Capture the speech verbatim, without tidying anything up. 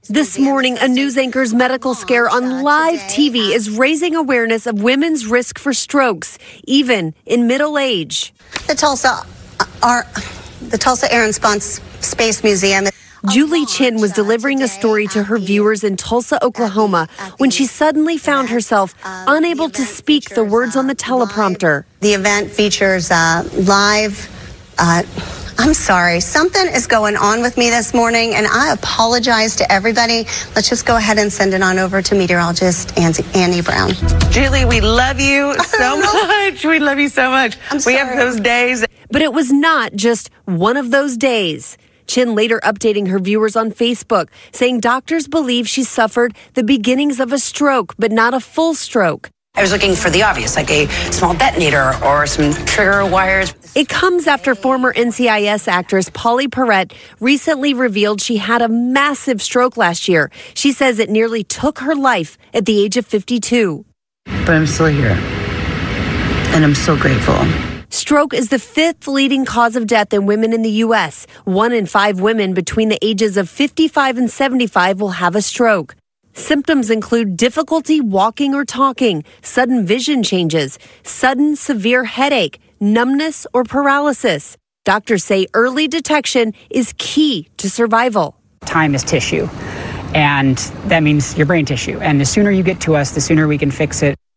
This morning, a news anchor's medical scare on live T V is raising awareness of women's risk for strokes, even in middle age. The Tulsa, our, the Tulsa Air and Space Museum. Julie Chin was delivering a story to her viewers in Tulsa, Oklahoma, when she suddenly found herself unable to speak the words on the teleprompter. The event features uh, live. Uh, I'm sorry, something is going on with me this morning, and I apologize to everybody. Let's just go ahead and send it on over to meteorologist Annie Brown. Julie, we love you so much. We love you so much. I'm we sorry. have those days. But it was not just one of those days. Chin later updating her viewers on Facebook, saying doctors believe she suffered the beginnings of a stroke, but not a full stroke. I was looking for the obvious, like a small detonator or some trigger wires. It comes after former N C I S actress Polly Perrette recently revealed she had a massive stroke last year. She says it nearly took her life at the age of fifty-two. But I'm still here, and I'm so grateful. Stroke is the fifth leading cause of death in women in the U S. One in five women between the ages of fifty-five and seventy-five will have a stroke. Symptoms include difficulty walking or talking, sudden vision changes, sudden severe headache, numbness, or paralysis. Doctors say early detection is key to survival. Time is tissue, and that means your brain tissue. And the sooner you get to us, the sooner we can fix it.